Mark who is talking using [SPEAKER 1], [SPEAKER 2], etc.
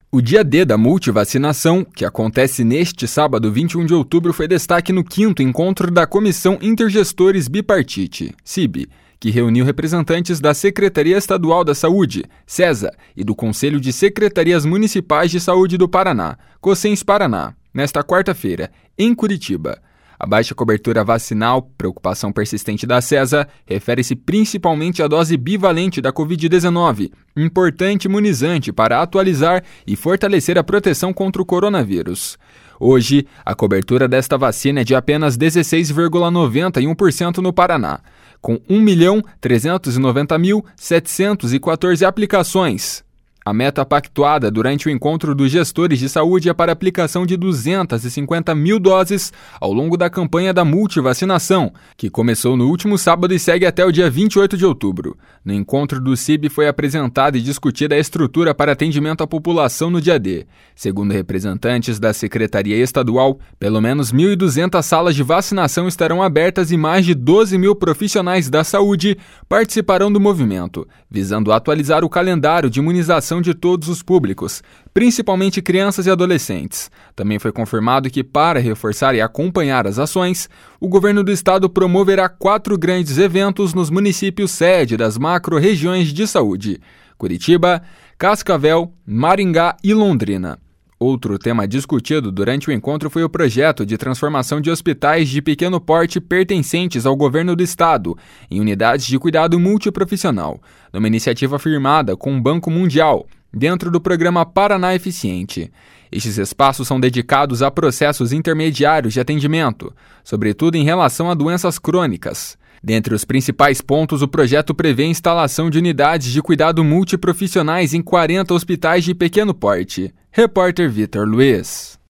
[SPEAKER 1] O dia D da multivacinação, que acontece neste sábado 21 de outubro, foi destaque no 5º encontro da Comissão Intergestores Bipartite, CIB, que reuniu representantes da Secretaria Estadual da Saúde, SESA, e do Conselho de Secretarias Municipais de Saúde do Paraná, COSENS Paraná, nesta quarta-feira, em Curitiba. A baixa cobertura vacinal, preocupação persistente da SESA, refere-se principalmente à dose bivalente da Covid-19, importante imunizante para atualizar e fortalecer a proteção contra o coronavírus. Hoje, a cobertura desta vacina é de apenas 16,91% no Paraná, com 1.390.714 aplicações. A meta pactuada durante o encontro dos gestores de saúde é para aplicação de 250 mil doses ao longo da campanha da multivacinação, que começou no último sábado e segue até o dia 28 de outubro. No encontro do CIB foi apresentada e discutida a estrutura para atendimento à população no dia D. Segundo representantes da Secretaria Estadual, pelo menos 1.200 salas de vacinação estarão abertas e mais de 12 mil profissionais da saúde participarão do movimento, visando atualizar o calendário de imunização de todos os públicos, principalmente crianças e adolescentes. Também foi confirmado que, para reforçar e acompanhar as ações, o governo do estado promoverá 4 grandes eventos nos municípios sede das macro-regiões de saúde: Curitiba, Cascavel, Maringá e Londrina. Outro tema discutido durante o encontro foi o projeto de transformação de hospitais de pequeno porte pertencentes ao governo do estado em unidades de cuidado multiprofissional, numa iniciativa firmada com o Banco Mundial, dentro do programa Paraná Eficiente. Estes espaços são dedicados a processos intermediários de atendimento, sobretudo em relação a doenças crônicas. Dentre os principais pontos, o projeto prevê a instalação de unidades de cuidado multiprofissionais em 40 hospitais de pequeno porte. Repórter Vitor Luiz.